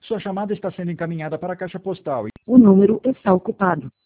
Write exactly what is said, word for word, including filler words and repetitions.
Sua chamada está sendo encaminhada para a caixa postal. O número está ocupado.